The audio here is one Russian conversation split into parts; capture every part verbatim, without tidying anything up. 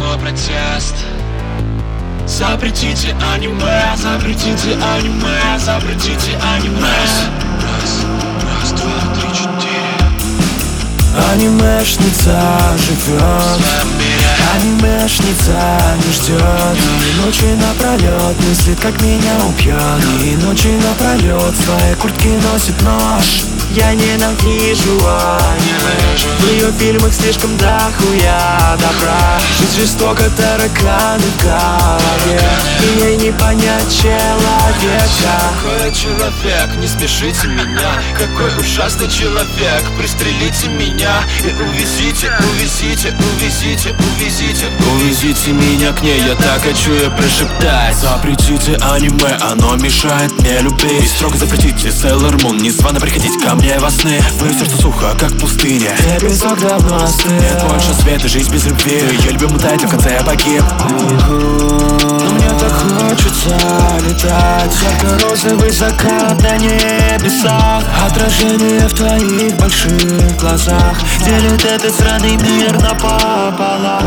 свой протест. Запретите аниме, запретите аниме, запретите аниме. Раз, раз, два, три, четыре. Анимешница живет, анимешница не ждет. И ночи напролет мыслит, как меня убьет. И ночи напролет в своей куртке носит нож. Я ненавижу аниме. В ее фильмах слишком дохуя добра. Жизнь жестоко, тараканы в голове, и ей не понять человека. Какой человек, не смешите меня. Какой ужасный человек, пристрелите меня и увезите, увезите, увезите, увезите, увезите меня к ней, я так хочу ей прошептать. Запретите аниме, оно мешает мне любить. И строго запретите Sailor Moon, незвано приходить ко мне во сны. Вы все, что сухо, как пустыня. Я песок давно остыл. Нет больше света, жизнь без любви. Ее любимый тайтл в конце я погиб. Но мне так хочется летать. Ярко-розовый закат на небесах. Отражение в твоих больших глазах делит этот сраный мир напополам.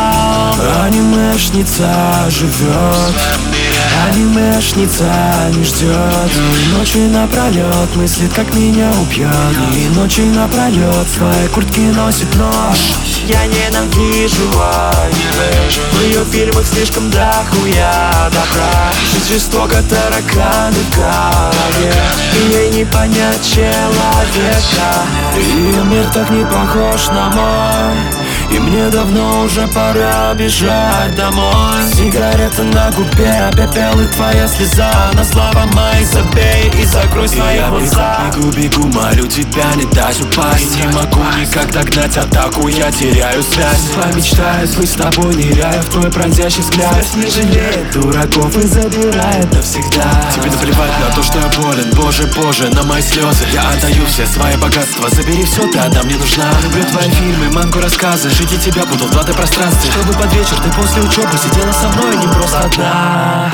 Анимешница живет, анимешница не ждет. И ночи напролет мыслит, как меня убьет. И ночи напролет в своей куртке носит нож. Я ненавижу аниме. В ее фильмах слишком дохуя добра. Жизнь жестоко, тараканы в голове, и ей не понять человека. Ее мир так не похож на мой, и мне давно уже пора бежать домой. Сигарета на губе, пепел и твоя слеза. На слова мои забей и закрой свои глаза. Бегу, бегу, молю тебя не дать упасть. Не могу никак догнать атаку, я теряю связь. Помечтаю быть с тобой, ныряю в твой пронзящий взгляд. Не жалеет дураков и забирает навсегда. Тебе наплевать на то, что я болен, боже, боже, на мои слезы. Я отдаю все свои богатства, забери все, ты одна мне нужна. Люблю твои фильмы, мангу, рассказы. Жить я тебя буду в два-д пространстве, чтобы под вечер ты после учебы сидела со мной, не просто одна.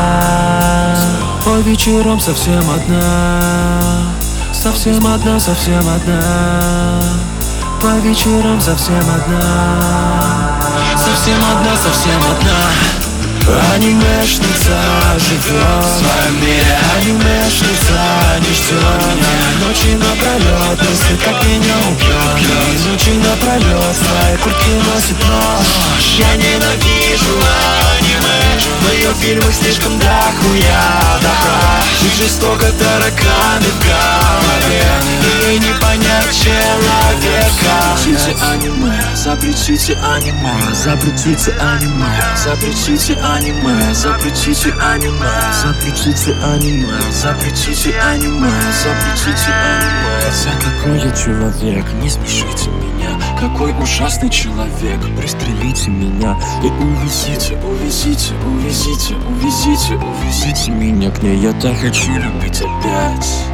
По вечерам совсем одна, совсем одна, совсем одна. По вечерам совсем одна, совсем одна, совсем одна. Анимешница живет в своем мире, анимешница не ждет меня. Ночи напролет мыслит, как меня убьет. И ночи напролет в своей куртке носит нож. Я ненавижу аниме. В ее фильмах слишком дохуя добра. Жизнь жестоко, тараканы в голове, и ей не понять человека. Запретите аниме, запретите аниме, запретите аниме, запретите аниме, запретите аниме, запретите аниме, запретите аниме, запретите аниме. Хотя какой я человек, не смешите меня. Какой ужасный человек, пристрелите меня и увезите, увезите, увезите, увезите, увезите меня к ней. Я так хочу любить опять.